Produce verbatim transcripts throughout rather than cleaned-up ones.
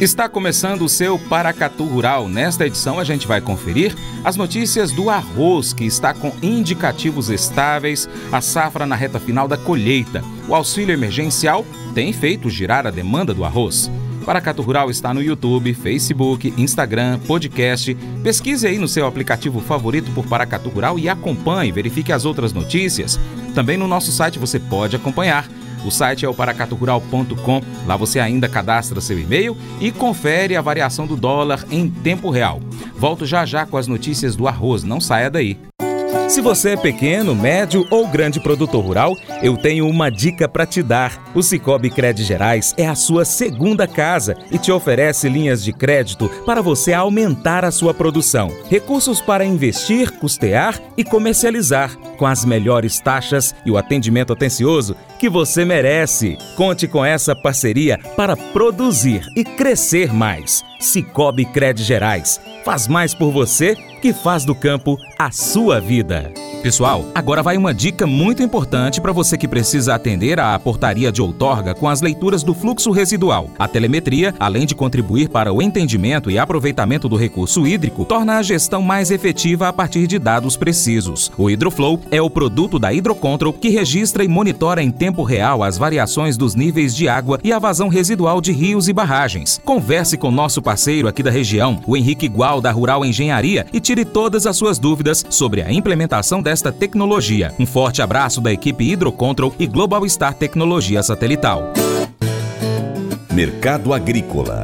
Está começando o seu Paracatu Rural. Nesta edição a gente vai conferir as notícias do arroz, que está com indicativos estáveis, a safra na reta final da colheita. O auxílio emergencial tem feito girar a demanda do arroz. Paracatu Rural está no YouTube, Facebook, Instagram, podcast. Pesquise aí no seu aplicativo favorito por Paracatu Rural e acompanhe, verifique as outras notícias. Também no nosso site você pode acompanhar. O site é o paracatu rural ponto com. Lá você ainda cadastra seu e-mail e confere a variação do dólar em tempo real. Volto já já com as notícias do arroz. Não saia daí. Se você é pequeno, médio ou grande produtor rural, eu tenho uma dica para te dar. O Sicoob Crédito Gerais é a sua segunda casa e te oferece linhas de crédito para você aumentar a sua produção. Recursos para investir, custear e comercializar, com as melhores taxas e o atendimento atencioso que você merece. Conte com essa parceria para produzir e crescer mais. Sicoob Crédito Gerais. Faz mais por você que faz do campo a sua vida. Pessoal, agora vai uma dica muito importante para você que precisa atender à portaria de outorga com as leituras do fluxo residual. A telemetria, além de contribuir para o entendimento e aproveitamento do recurso hídrico, torna a gestão mais efetiva a partir de dados precisos. O Hidroflow é o produto da Hidrocontrol que registra e monitora em tempo real as variações dos níveis de água e a vazão residual de rios e barragens. Converse com nosso parceiro aqui da região, o Henrique Gual, da Rural Engenharia, e tire todas as suas dúvidas sobre a implementação desta tecnologia. Um forte abraço da equipe Hidrocontrol e Global Star Tecnologia Satelital. Mercado Agrícola.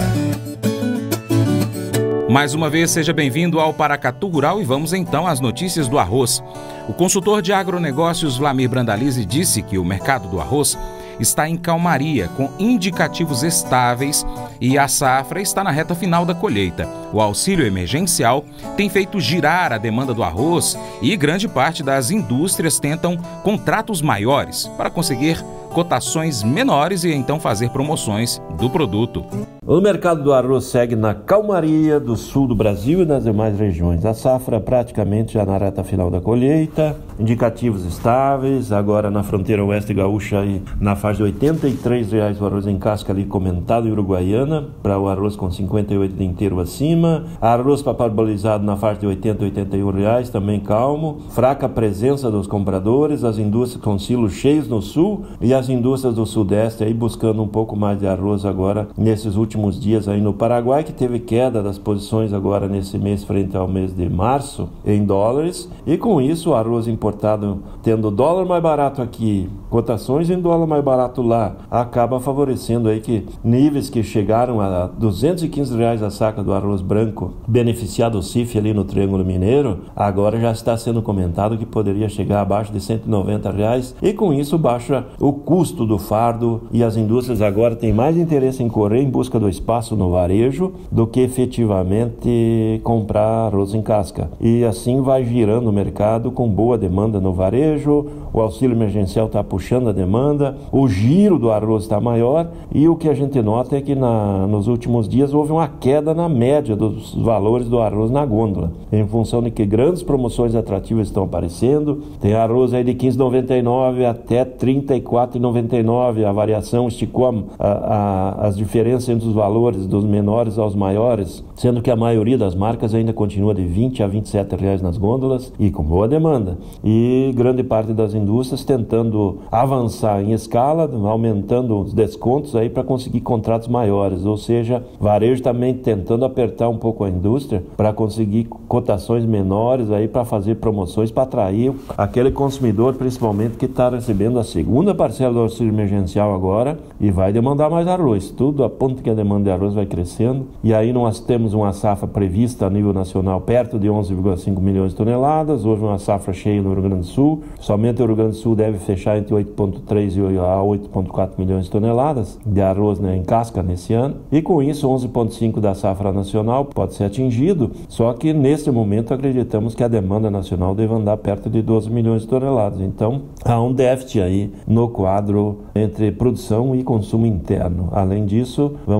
Mais uma vez, seja bem-vindo ao Paracatu Rural e vamos então às notícias do arroz. O consultor de agronegócios Vlamir Brandalize disse que o mercado do arroz está em calmaria, com indicativos estáveis e a safra está na reta final da colheita. O auxílio emergencial tem feito girar a demanda do arroz e grande parte das indústrias tentam contratos maiores para conseguir cotações menores e então fazer promoções do produto. O mercado do arroz segue na calmaria do sul do Brasil e nas demais regiões. A safra praticamente já na reta final da colheita, indicativos estáveis, agora na fronteira oeste gaúcha e na faixa de oitenta e três reais o arroz em casca ali comentado em Uruguaiana, para o arroz com cinquenta e oito de inteiro acima, arroz para parbolizado na faixa de oitenta, oitenta e um reais, também calmo, fraca presença dos compradores, as indústrias com silos cheios no sul e as indústrias do sudeste aí buscando um pouco mais de arroz agora nesses últimos dias aí no Paraguai, que teve queda das posições agora nesse mês frente ao mês de março em dólares, e com isso o arroz importado tendo dólar mais barato aqui, cotações em dólar mais barato lá, acaba favorecendo aí que níveis que chegaram a duzentos e quinze reais a saca do arroz branco beneficiado o C I F ali no Triângulo Mineiro, agora já está sendo comentado que poderia chegar abaixo de cento e noventa reais, e com isso baixa o custo do fardo e as indústrias agora têm mais interesse em correr em busca do espaço no varejo do que efetivamente comprar arroz em casca. E assim vai girando o mercado com boa demanda no varejo, o auxílio emergencial está puxando a demanda, o giro do arroz está maior e o que a gente nota é que na, nos últimos dias houve uma queda na média dos valores do arroz na gôndola, em função de que grandes promoções atrativas estão aparecendo. Tem arroz aí de quinze reais e noventa e nove centavos até trinta e quatro reais e noventa e nove centavos, a variação esticou a, a, as diferenças entre os valores dos menores aos maiores, sendo que a maioria das marcas ainda continua de vinte a vinte e sete reais nas gôndolas e com boa demanda. E grande parte das indústrias tentando avançar em escala, aumentando os descontos aí para conseguir contratos maiores, ou seja, varejo também tentando apertar um pouco a indústria para conseguir cotações menores aí para fazer promoções para atrair aquele consumidor, principalmente que está recebendo a segunda parcela do auxílio emergencial agora e vai demandar mais arroz. Tudo aponta que a demanda de arroz vai crescendo e aí nós temos uma safra prevista a nível nacional perto de onze vírgula cinco milhões de toneladas. Houve uma safra cheia no Rio Grande do Sul, somente o Rio Grande do Sul deve fechar entre oito vírgula três a oito vírgula quatro milhões de toneladas de arroz, né, em casca nesse ano, e com isso onze vírgula cinco da safra nacional pode ser atingido, só que nesse momento acreditamos que a demanda nacional deve andar perto de doze milhões de toneladas. Então há um déficit aí no quadro entre produção e consumo interno. Além disso, vamos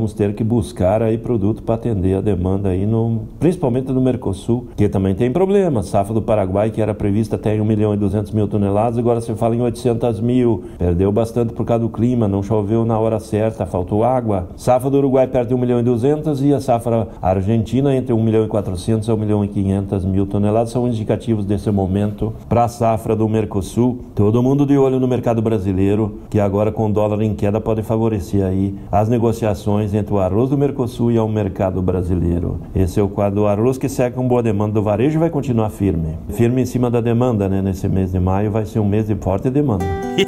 vamos ter que buscar aí produto para atender a demanda aí, no, principalmente no Mercosul, que também tem problema. A safra do Paraguai, que era prevista até em um milhão e duzentos mil toneladas, agora se fala em oitocentos mil. Perdeu bastante por causa do clima, não choveu na hora certa, faltou água. Safra do Uruguai perde um milhão e duzentos e a safra argentina entre um milhão e quatrocentos a um milhão e quinhentos mil toneladas são indicativos desse momento para a safra do Mercosul. Todo mundo de olho no mercado brasileiro, que agora com o dólar em queda pode favorecer aí as negociações entre o arroz do Mercosul e o mercado brasileiro. Esse é o quadro do arroz que segue com boa demanda do varejo e vai continuar firme. Firme em cima da demanda, né? Nesse mês de maio vai ser um mês de forte demanda.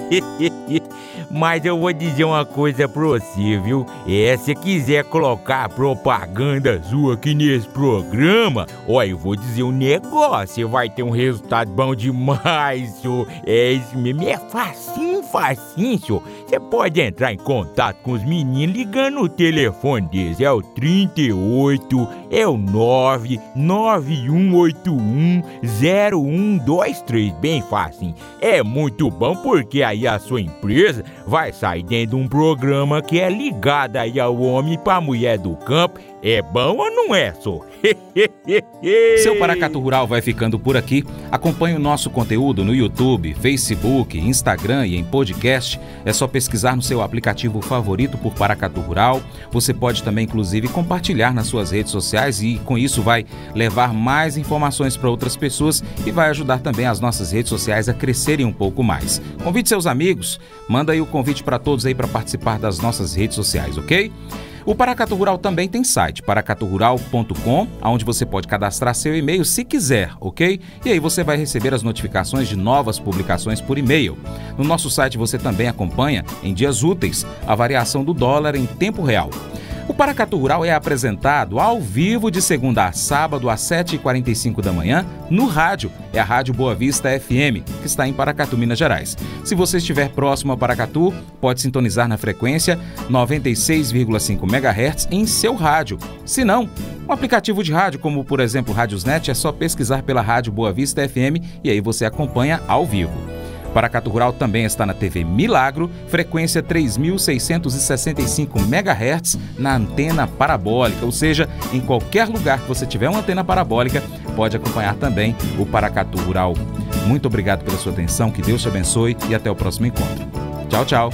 Mas eu vou dizer uma coisa pra você, viu? É, se quiser colocar propaganda sua aqui nesse programa, ó, eu vou dizer um negócio, você vai ter um resultado bom demais, senhor. É isso mesmo, é facinho, facinho, senhor. Você pode entrar em contato com os meninos ligando o telefone deles, é o trinta e oito, é o nove nove um oito um zero um dois três, bem facinho. É muito bom porque aí a sua empresa vai sair dentro de um programa que é ligado aí ao homem pra mulher do campo. É bom ou não é, só? Seu Paracatu Rural vai ficando por aqui. Acompanhe o nosso conteúdo no YouTube, Facebook, Instagram e em podcast. É só pesquisar no seu aplicativo favorito por Paracatu Rural. Você pode também, inclusive, compartilhar nas suas redes sociais e com isso vai levar mais informações para outras pessoas e vai ajudar também as nossas redes sociais a crescerem um pouco mais. Convide seus amigos, manda aí o convite para todos aí para participar das nossas redes sociais, ok? O Paracatu Rural também tem site, paracatu rural ponto com, onde você pode cadastrar seu e-mail se quiser, ok? E aí você vai receber as notificações de novas publicações por e-mail. No nosso site você também acompanha, em dias úteis, a variação do dólar em tempo real. O Paracatu Rural é apresentado ao vivo de segunda a sábado às sete e quarenta e cinco da manhã no rádio. É a Rádio Boa Vista F M, que está em Paracatu, Minas Gerais. Se você estiver próximo a Paracatu, pode sintonizar na frequência noventa e seis vírgula cinco megahertz em seu rádio. Se não, um aplicativo de rádio, como por exemplo o Rádiosnet, é só pesquisar pela Rádio Boa Vista F M e aí você acompanha ao vivo. Paracatu Rural também está na T V Milagro, frequência três mil seiscentos e sessenta e cinco megahertz na antena parabólica, ou seja, em qualquer lugar que você tiver uma antena parabólica, pode acompanhar também o Paracatu Rural. Muito obrigado pela sua atenção, que Deus te abençoe e até o próximo encontro. Tchau, tchau.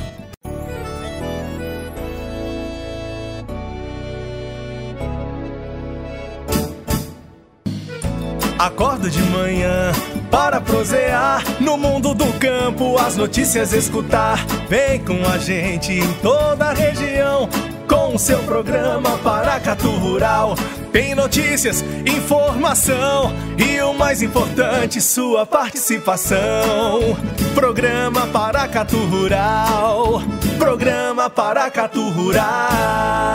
Acordo de manhã para prosear no mundo do campo, as notícias escutar. Vem com a gente em toda a região com o seu programa Paracatu Rural. Tem notícias, informação e o mais importante, sua participação. Programa Paracatu Rural, programa Paracatu Rural.